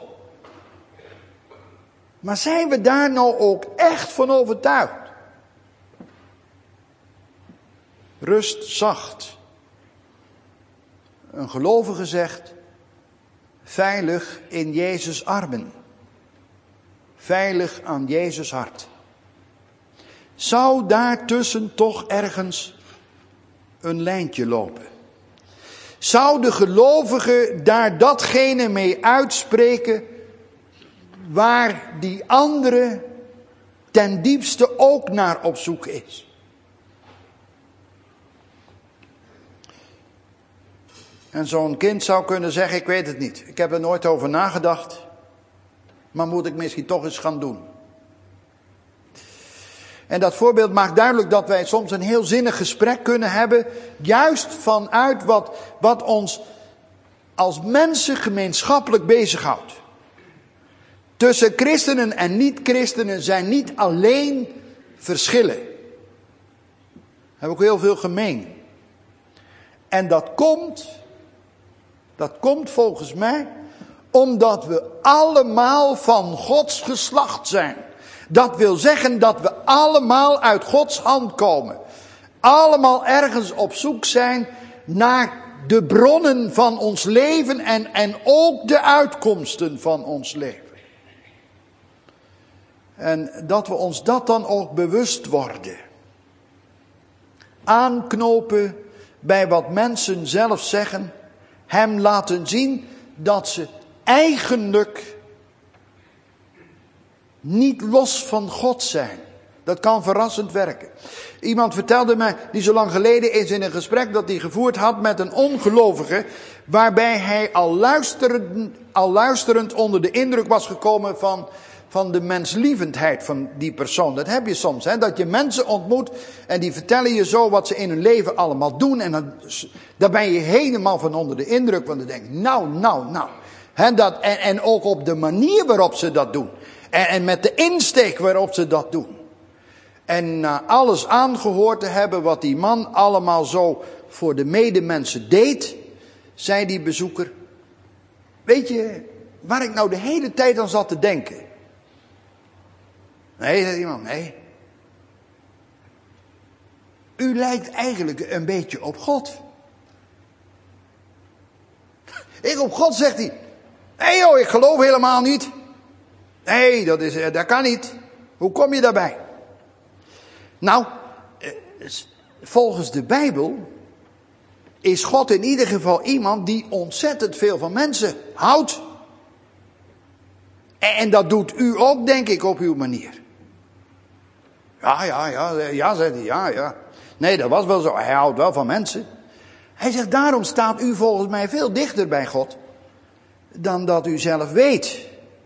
Maar zijn we daar nou ook echt van overtuigd? Rust zacht. Een gelovige zegt, veilig in Jezus' armen. Veilig aan Jezus' hart. Zou daartussen toch ergens een lijntje lopen? Zou de gelovige daar datgene mee uitspreken waar die andere ten diepste ook naar op zoek is? En zo'n kind zou kunnen zeggen, ik weet het niet. Ik heb er nooit over nagedacht. Maar moet ik misschien toch eens gaan doen. En dat voorbeeld maakt duidelijk dat wij soms een heel zinnig gesprek kunnen hebben. Juist vanuit wat, wat ons als mensen gemeenschappelijk bezighoudt. Tussen christenen en niet-christenen zijn niet alleen verschillen. We hebben ook heel veel gemeen. En dat komt, dat komt volgens mij omdat we allemaal van Gods geslacht zijn. Dat wil zeggen dat we allemaal uit Gods hand komen. Allemaal ergens op zoek zijn naar de bronnen van ons leven en, en ook de uitkomsten van ons leven. En dat we ons dat dan ook bewust worden. Aanknopen bij wat mensen zelf zeggen. Hem laten zien dat ze eigenlijk niet los van God zijn. Dat kan verrassend werken. Iemand vertelde mij, die zo lang geleden is in een gesprek dat hij gevoerd had met een ongelovige, waarbij hij al luisterend, al luisterend onder de indruk was gekomen van, van de menslievendheid van die persoon. Dat heb je soms, hè, dat je mensen ontmoet en die vertellen je zo wat ze in hun leven allemaal doen. En dan, daar ben je helemaal van onder de indruk, want dan denk je, nou, nou, nou. He, dat, en, en ook op de manier waarop ze dat doen. En, en met de insteek waarop ze dat doen. En na alles aangehoord te hebben wat die man allemaal zo voor de medemensen deed, zei die bezoeker, weet je waar ik nou de hele tijd aan zat te denken? Nee, zei iemand, nee. U lijkt eigenlijk een beetje op God. Ik op God, zegt hij. Nee joh, ik geloof helemaal niet. Nee, dat, is, dat kan niet. Hoe kom je daarbij? Nou, volgens de Bijbel is God in ieder geval iemand die ontzettend veel van mensen houdt. En dat doet u ook, denk ik, op uw manier. Ja, ja, ja, ja, zegt hij, ja, ja. Nee, dat was wel zo. Hij houdt wel van mensen. Hij zegt, daarom staat u volgens mij veel dichter bij God dan dat u zelf weet.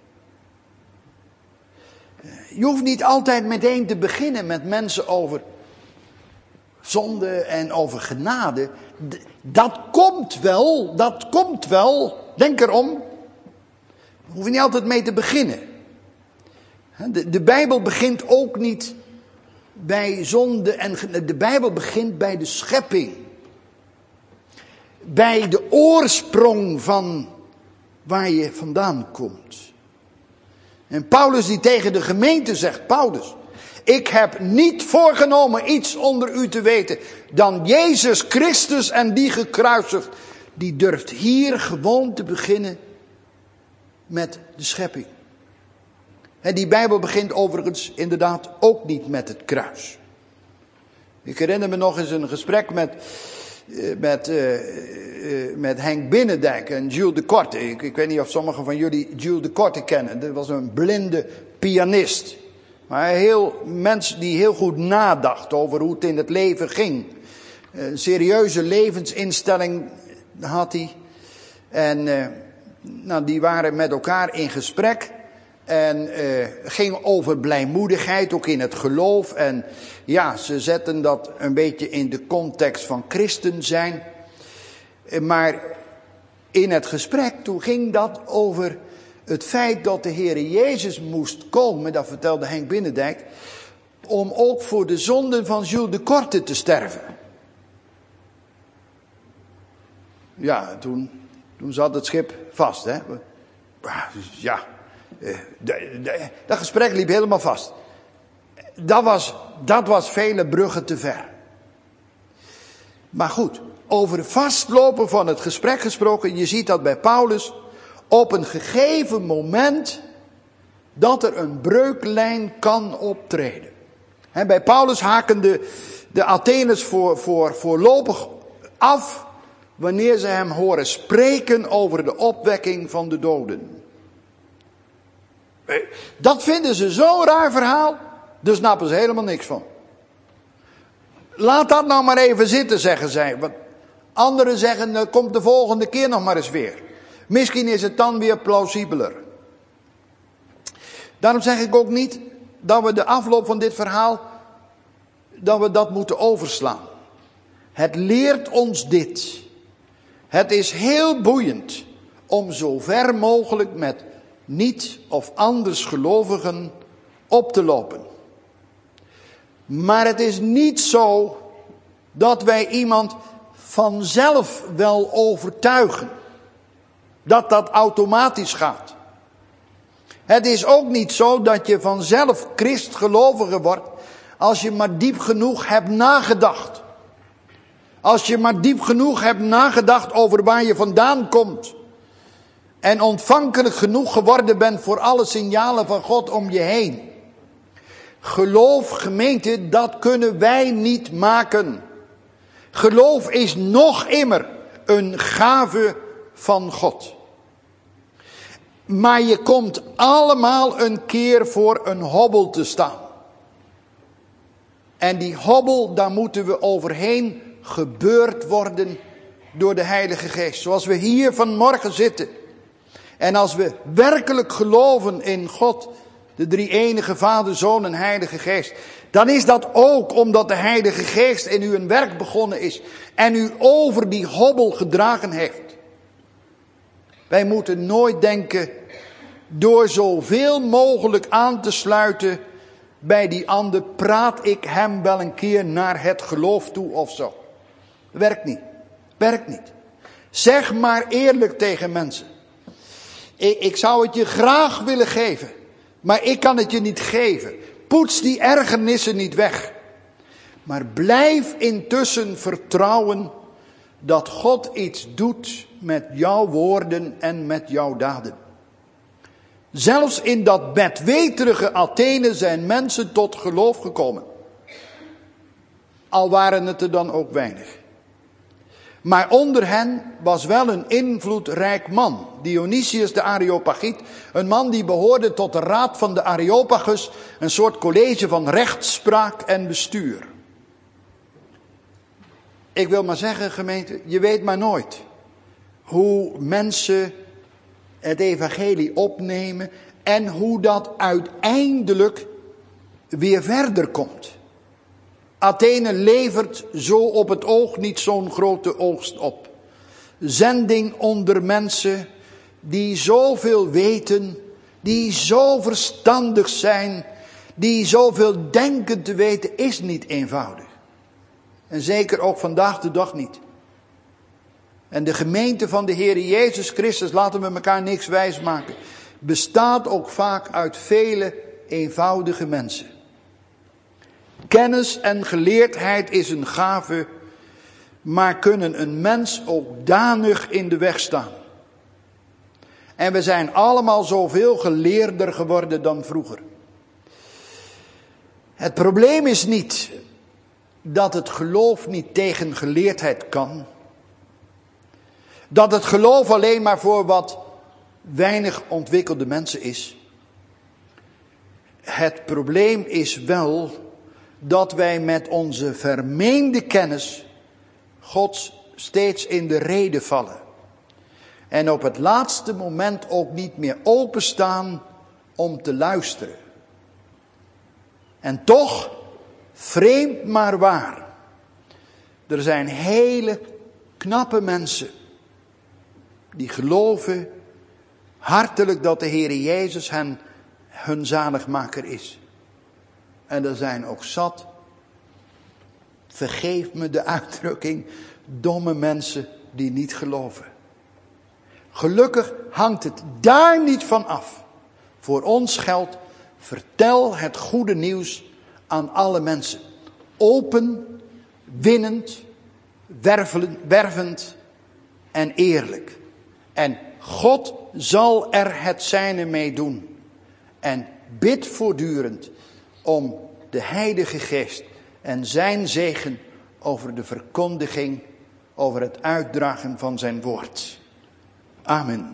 Je hoeft niet altijd meteen te beginnen met mensen over zonde en over genade. Dat komt wel, dat komt wel. Denk erom. Daar hoef je niet altijd mee te beginnen. De, de Bijbel begint ook niet bij zonde en genade. De Bijbel begint bij de schepping. Bij de oorsprong van waar je vandaan komt. En Paulus die tegen de gemeente zegt, Paulus, ik heb niet voorgenomen iets onder u te weten dan Jezus Christus en die gekruisigd. Die durft hier gewoon te beginnen met de schepping. En die Bijbel begint overigens inderdaad ook niet met het kruis. Ik herinner me nog eens een gesprek met, met, uh, uh, met Henk Binnendijk en Jules de Korte. Ik, ik weet niet of sommigen van jullie Jules de Korte kennen. Dat was een blinde pianist. Maar een heel, mens die heel goed nadacht over hoe het in het leven ging. Een serieuze levensinstelling had hij. En uh, nou, die waren met elkaar in gesprek. En uh, ging over blijmoedigheid, ook in het geloof. En ja, ze zetten dat een beetje in de context van christen zijn. Maar in het gesprek, toen ging dat over het feit dat de Heere Jezus moest komen, dat vertelde Henk Binnendijk, om ook voor de zonden van Jules de Korte te sterven. Ja, toen, toen zat het schip vast, hè. Ja, dat gesprek liep helemaal vast. Dat was, dat was vele bruggen te ver. Maar goed, over vastlopen van het gesprek gesproken, je ziet dat bij Paulus op een gegeven moment dat er een breuklijn kan optreden. En bij Paulus haken de, de Atheners voor, voor, voorlopig af wanneer ze hem horen spreken over de opwekking van de doden. Dat vinden ze zo'n raar verhaal, daar snappen ze helemaal niks van. Laat dat nou maar even zitten, zeggen zij. Want anderen zeggen, dat komt de volgende keer nog maar eens weer. Misschien is het dan weer plausibeler. Daarom zeg ik ook niet dat we de afloop van dit verhaal, dat we dat moeten overslaan. Het leert ons dit. Het is heel boeiend om zo ver mogelijk met niet of anders gelovigen op te lopen. Maar het is niet zo dat wij iemand vanzelf wel overtuigen. Dat dat automatisch gaat. Het is ook niet zo dat je vanzelf christgelovige wordt als je maar diep genoeg hebt nagedacht. Als je maar diep genoeg hebt nagedacht over waar je vandaan komt. En ontvankelijk genoeg geworden bent voor alle signalen van God om je heen. Geloof, gemeente, dat kunnen wij niet maken. Geloof is nog immer een gave van God. Maar je komt allemaal een keer voor een hobbel te staan. En die hobbel, daar moeten we overheen gebeurd worden door de Heilige Geest. Zoals we hier vanmorgen zitten. En als we werkelijk geloven in God, de drie-enige Vader, Zoon en Heilige Geest, dan is dat ook omdat de Heilige Geest in u een werk begonnen is en u over die hobbel gedragen heeft. Wij moeten nooit denken, door zoveel mogelijk aan te sluiten bij die ander, praat ik hem wel een keer naar het geloof toe of zo. Werkt niet. Werkt niet. Zeg maar eerlijk tegen mensen. Ik, ik zou het je graag willen geven, maar ik kan het je niet geven. Poets die ergernissen niet weg. Maar blijf intussen vertrouwen dat God iets doet met jouw woorden en met jouw daden. Zelfs in dat bedweterige Athene zijn mensen tot geloof gekomen. Al waren het er dan ook weinig. Maar onder hen was wel een invloedrijk man, Dionysius de Areopagiet. Een man die behoorde tot de raad van de Areopagus, een soort college van rechtspraak en bestuur. Ik wil maar zeggen, gemeente, je weet maar nooit hoe mensen het evangelie opnemen en hoe dat uiteindelijk weer verder komt. Athene levert zo op het oog niet zo'n grote oogst op. Zending onder mensen die zoveel weten, die zo verstandig zijn, die zoveel denken te weten, is niet eenvoudig. En zeker ook vandaag de dag niet. En de gemeente van de Heer Jezus Christus, laten we elkaar niks wijsmaken, bestaat ook vaak uit vele eenvoudige mensen. Kennis en geleerdheid is een gave, maar kunnen een mens ook danig in de weg staan. En we zijn allemaal zoveel geleerder geworden dan vroeger. Het probleem is niet dat het geloof niet tegen geleerdheid kan. Dat het geloof alleen maar voor wat weinig ontwikkelde mensen is. Het probleem is wel dat wij met onze vermeende kennis God steeds in de rede vallen. En op het laatste moment ook niet meer openstaan om te luisteren. En toch, vreemd maar waar, er zijn hele knappe mensen die geloven hartelijk dat de Heer Jezus hen, hun zaligmaker is. En er zijn ook zat, vergeef me de uitdrukking, domme mensen die niet geloven. Gelukkig hangt het daar niet van af. Voor ons geldt, vertel het goede nieuws aan alle mensen. Open, winnend, wervend en eerlijk. En God zal er het zijne mee doen. En bid voortdurend om de Heilige Geest en zijn zegen over de verkondiging, over het uitdragen van zijn woord. Amen.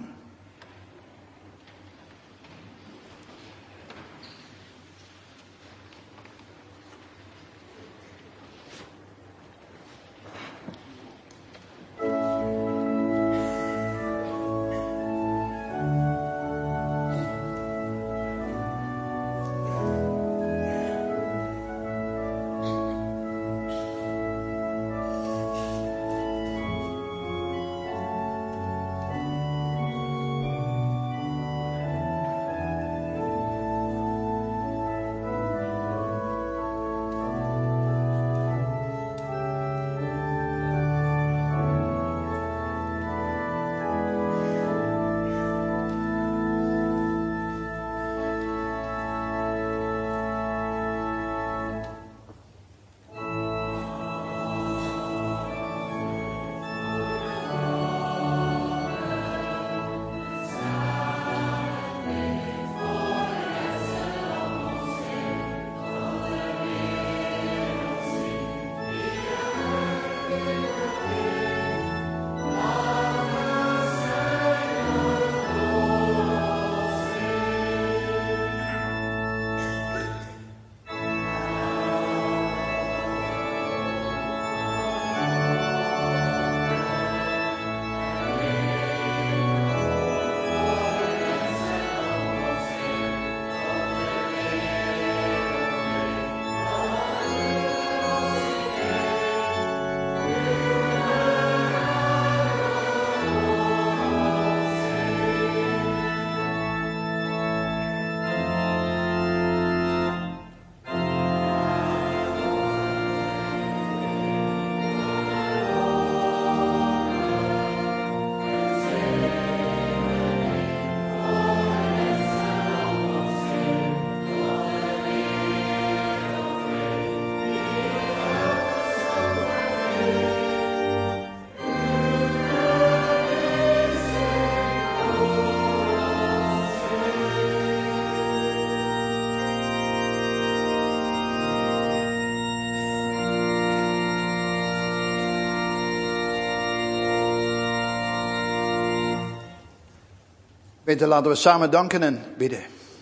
Weten, laten we samen danken en bidden.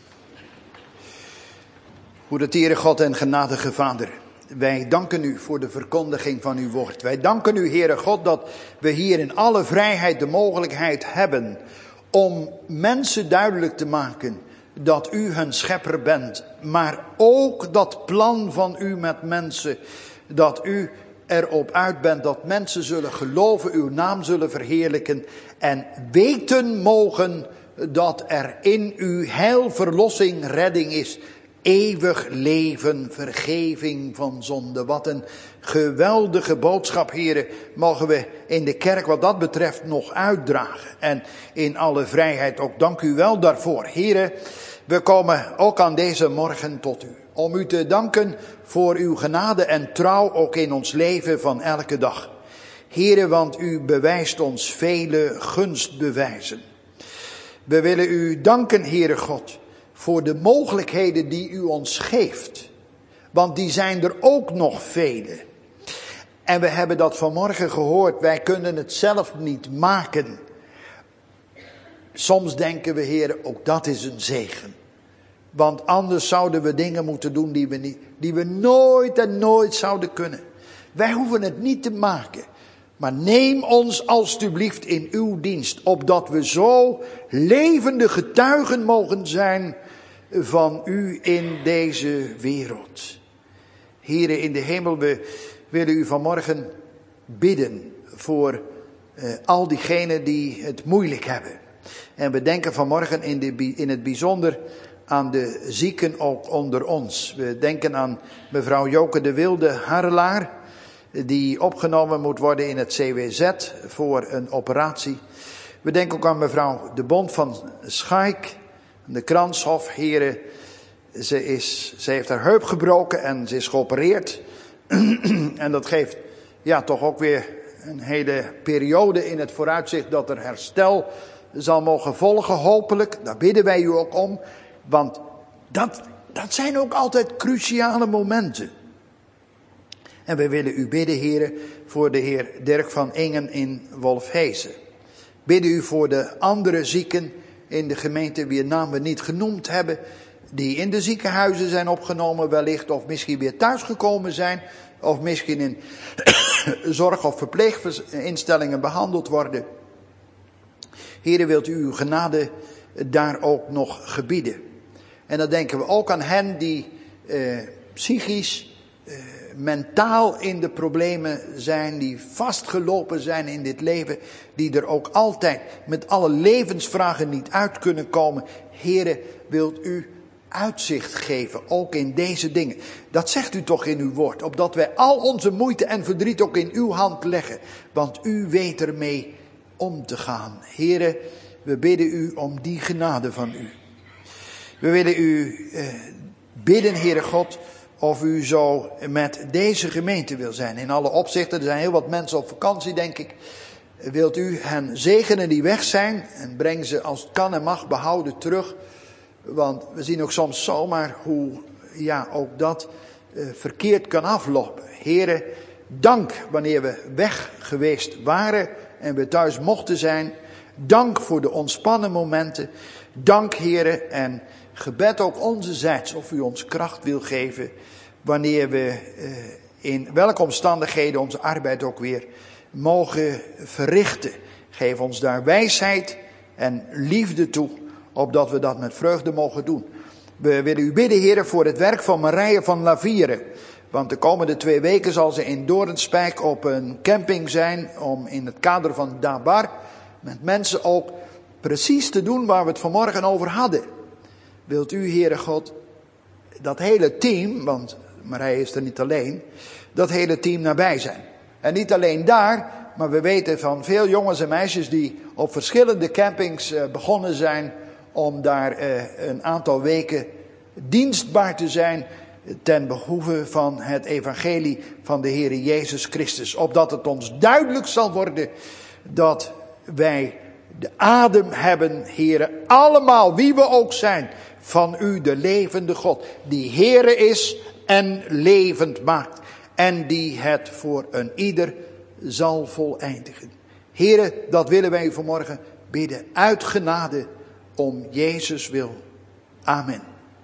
Goede Heere God en genadige Vader, wij danken u voor de verkondiging van uw woord. Wij danken u, Heere God, dat we hier in alle vrijheid de mogelijkheid hebben om mensen duidelijk te maken dat u hun schepper bent. Maar ook dat plan van u met mensen, dat u erop uit bent dat mensen zullen geloven, uw naam zullen verheerlijken en weten mogen dat er in u heil, verlossing, redding is. Eeuwig leven, vergeving van zonde. Wat een geweldige boodschap, heren, mogen we in de kerk wat dat betreft nog uitdragen. En in alle vrijheid ook, dank u wel daarvoor. Heren, we komen ook aan deze morgen tot u. Om u te danken voor uw genade en trouw ook in ons leven van elke dag. Heren, want u bewijst ons vele gunstbewijzen. We willen u danken, Heere God, voor de mogelijkheden die u ons geeft. Want die zijn er ook nog vele. En we hebben dat vanmorgen gehoord. Wij kunnen het zelf niet maken. Soms denken we, Heer, ook dat is een zegen. Want anders zouden we dingen moeten doen die we, niet, die we nooit en nooit zouden kunnen. Wij hoeven het niet te maken. Maar neem ons alstublieft in uw dienst, opdat we zo levende getuigen mogen zijn van u in deze wereld. Here in de hemel, we willen u vanmorgen bidden voor uh, al diegenen die het moeilijk hebben. En we denken vanmorgen in, de, in het bijzonder aan de zieken ook onder ons. We denken aan mevrouw Joke de Wilde Harrelaar, die opgenomen moet worden in het C W Z voor een operatie. We denken ook aan mevrouw de Bond van Schaik, de Kranshof. Heren, ze, is, ze heeft haar heup gebroken en ze is geopereerd. En dat geeft ja toch ook weer een hele periode in het vooruitzicht dat er herstel zal mogen volgen, hopelijk. Daar bidden wij u ook om, want dat, dat zijn ook altijd cruciale momenten. En we willen u bidden, heren, voor de heer Dirk van Ingen in Wolfhezen. Bidden u voor de andere zieken in de gemeente, wier naam we niet genoemd hebben, die in de ziekenhuizen zijn opgenomen wellicht, of misschien weer thuisgekomen zijn, of misschien in zorg- of verpleeginstellingen behandeld worden. Heren, wilt u uw genade daar ook nog gebieden. En dan denken we ook aan hen die eh, psychisch, eh, mentaal in de problemen zijn, die vastgelopen zijn in dit leven, die er ook altijd met alle levensvragen niet uit kunnen komen. Heren, wilt u uitzicht geven, ook in deze dingen. Dat zegt u toch in uw woord, opdat wij al onze moeite en verdriet ook in uw hand leggen, want u weet ermee om te gaan. Heren, we bidden u om die genade van u. We willen u eh, bidden, Heere God, of u zo met deze gemeente wil zijn. In alle opzichten, er zijn heel wat mensen op vakantie, denk ik. Wilt u hen zegenen die weg zijn en breng ze als het kan en mag behouden terug. Want we zien ook soms zomaar hoe ja, ook dat eh, verkeerd kan aflopen. Heere, dank wanneer we weg geweest waren en we thuis mochten zijn. Dank voor de ontspannen momenten. Dank, Heere, en gebed ook onzezijds of u ons kracht wil geven wanneer we eh, in welke omstandigheden onze arbeid ook weer mogen verrichten. Geef ons daar wijsheid en liefde toe, opdat we dat met vreugde mogen doen. We willen u bidden, Heere, voor het werk van Marije van Lavieren. Want de komende twee weken zal ze in Doornspijk op een camping zijn om in het kader van Dabar met mensen ook precies te doen waar we het vanmorgen over hadden. Wilt u, Heere God, dat hele team, want Marije is er niet alleen, dat hele team nabij zijn. En niet alleen daar, maar we weten van veel jongens en meisjes die op verschillende campings begonnen zijn om daar een aantal weken dienstbaar te zijn ten behoeve van het evangelie van de Heere Jezus Christus. Opdat het ons duidelijk zal worden dat wij de adem hebben, Heere, allemaal wie we ook zijn, van u, de levende God, die Heere is en levend maakt en die het voor een ieder zal voleindigen. Heere, dat willen wij u vanmorgen bidden uit genade om Jezus wil. Amen.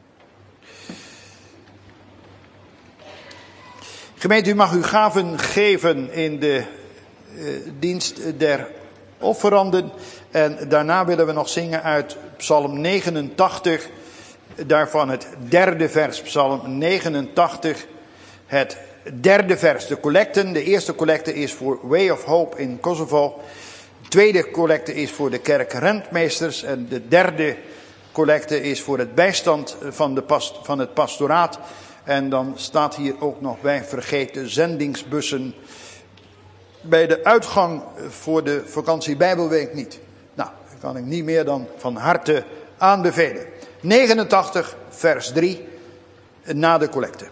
Gemeente, u mag uw gaven geven in de uh, dienst der offeranden. En daarna willen we nog zingen uit Psalm negenentachtig, daarvan het derde vers, Psalm negenentachtig, het derde vers. De collecten, de eerste collecte is voor Way of Hope in Kosovo. De tweede collecte is voor de kerk Rentmeesters. En de derde collecte is voor het bijstand van, de past, van het pastoraat. En dan staat hier ook nog bij vergeten zendingsbussen bij de uitgang voor de vakantie Bijbelweek niet. Nou, dat kan ik niet meer dan van harte aanbevelen. negenentachtig vers drie na de collecte.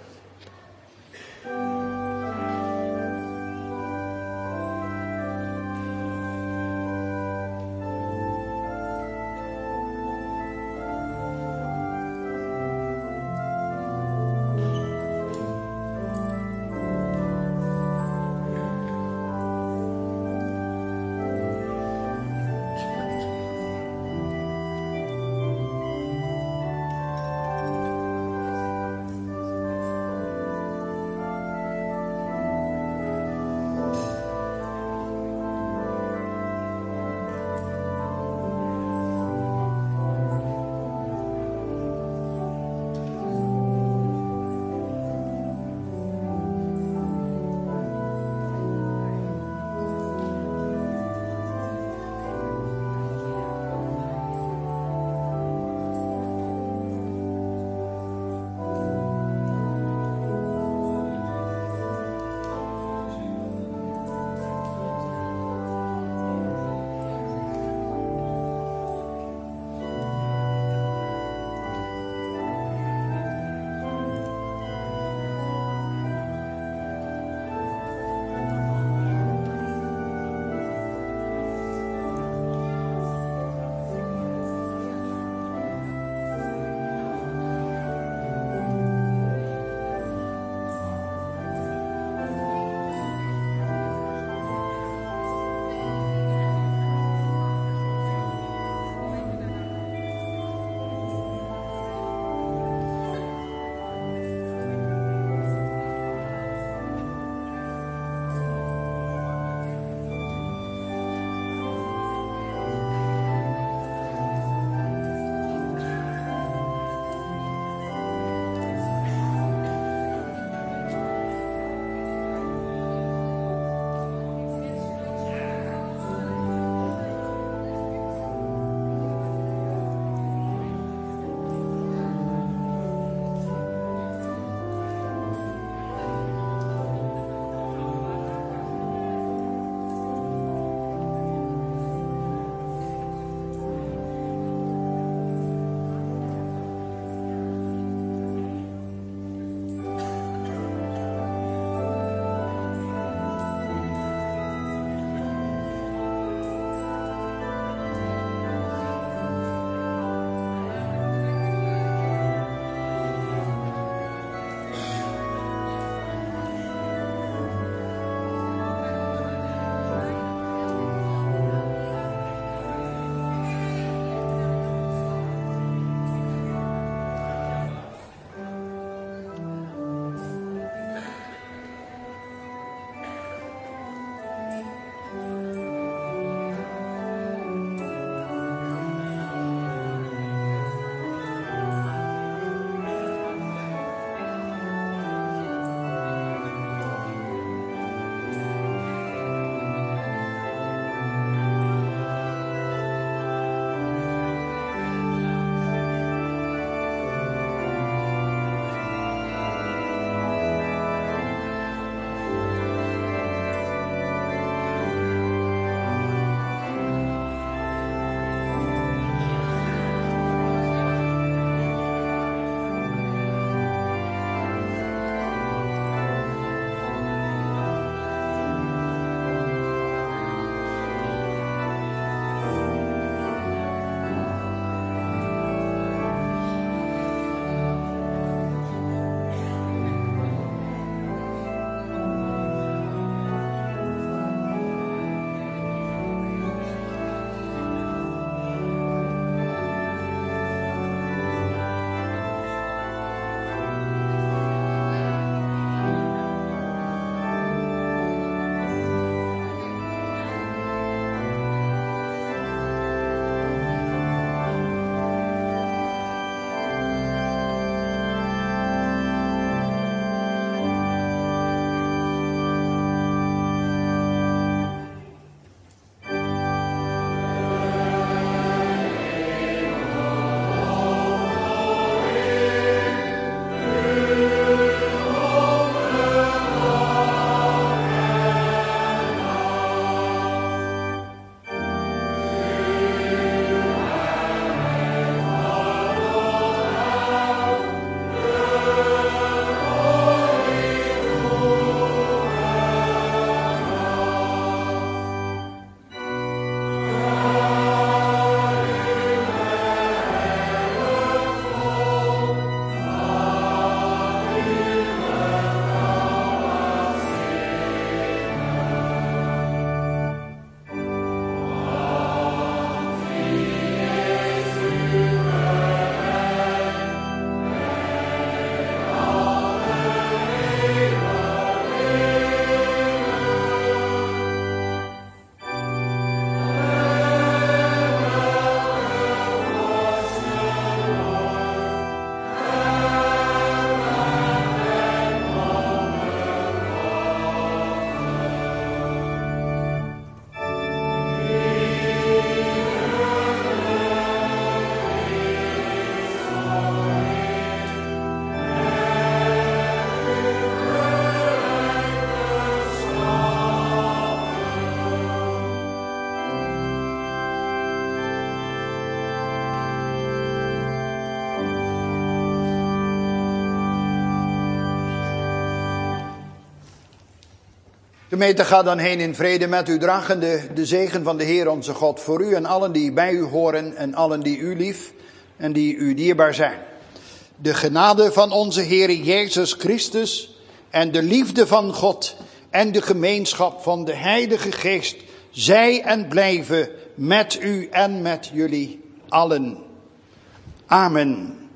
Gemeente, ga dan heen in vrede met u, dragende de zegen van de Heer onze God voor u en allen die bij u horen en allen die u lief en die u dierbaar zijn. De genade van onze Heer Jezus Christus en de liefde van God en de gemeenschap van de Heilige Geest zij en blijven met u en met jullie allen. Amen.